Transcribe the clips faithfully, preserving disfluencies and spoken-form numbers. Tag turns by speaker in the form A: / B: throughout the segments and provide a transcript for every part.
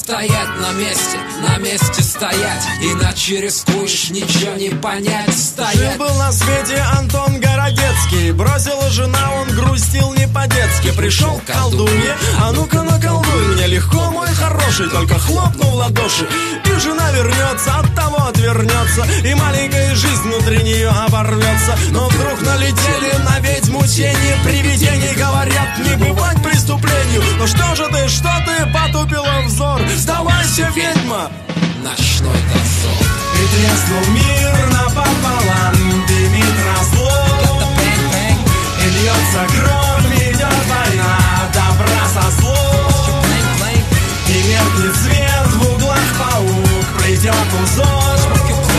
A: стоять на месте, на месте стоять, иначе рискуешь ничего не понять. Стоять.
B: Жил-был на свете Антон Городецкий, бросила жена, он грустил не по-детски. Пришел к колдунье, а ну-ка наколдуй мне легко, мой хороший, только хлопнул в ладоши, и жена вернется, от того отвернется, и маленькая жизнь внутри нее оборвется. Но вдруг налетели на ведьму тени привидений, говорят, не бывать преступлению. Ну что же ты, что ты, потупила взор, сдавайся, ведьма!
A: Ночной дозор.
B: И треснул мир напополам, дымит разлом, и льется кровь, идет война, добра со злом, и меркнет свет в углах паук, придет узор,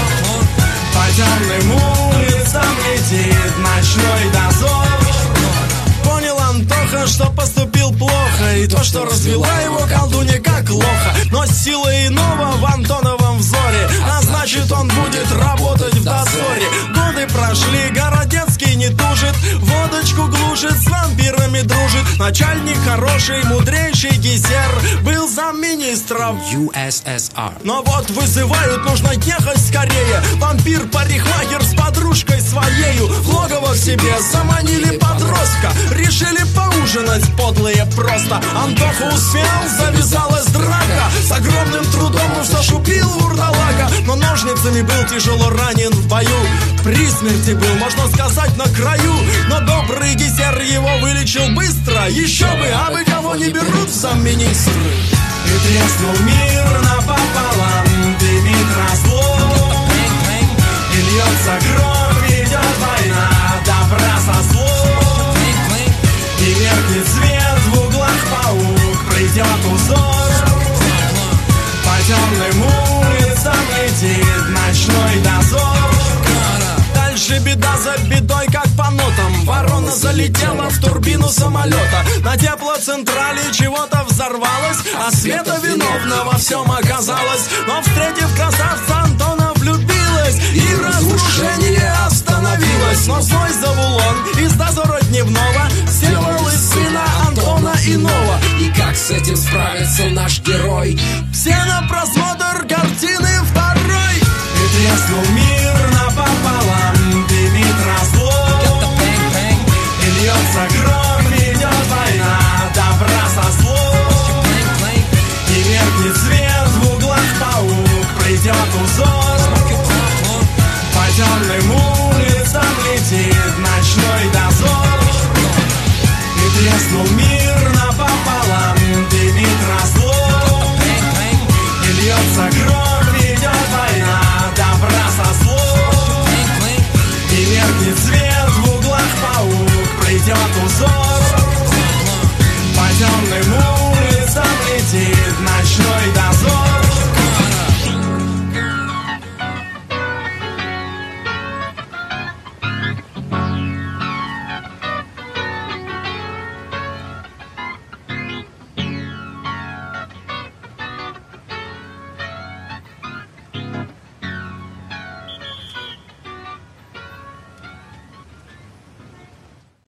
B: по темным улицам летит ночной дозор. Понял Антоха, что поступил плохо, и то, что развела его колдунья как лоха. Но сила иного в Антоновом взоре, а значит он будет работать в дозоре. Годы прошли, Городецкий не тужит, водочку глушит, с вампирами дружит. Начальник хороший, мудрейший Гизер был замминистров
A: ю эс эс ар.
B: Но вот вызывают, нужно ехать скорее. Вампир-парикмахер с подружкой своею в логово к себе заманили подростка, решили поужинать подлые просто. Антоха успел, завязалась драка, с огромным трудом, ну что ж, убил вурдалака. Но ножницами был тяжело ранен в бою, при смерти был, можно сказать, на краю. Но добрый Гизер его вылечил быстро, еще бы, а бы кого не берут в замминистры. И треснул мир напополам, дымит разлом, и льется кровь, идет война, добра со злом, и меркнет свет в углах паук, придет узор, по темным улицам летит ночной дозор. Дальше беда за бедой, как по нотам. Ворона залетела в турбину самолета, на теплоцентрале чего-то взорвалось, а Света виновна во всем оказалась. Но встретив красавца, Антона влюбилась, и разрушение остановилось. Но злой Завулон из дозора дневного сделал из сына Антона иного.
A: И как с этим справится наш герой?
B: Все на просмотр картины второй. И треснул мир напополам, дымит разлом, и льется кровь, идет война, добра со злом, и меркнет свет в углах паук, придет узор, по темным улицам летит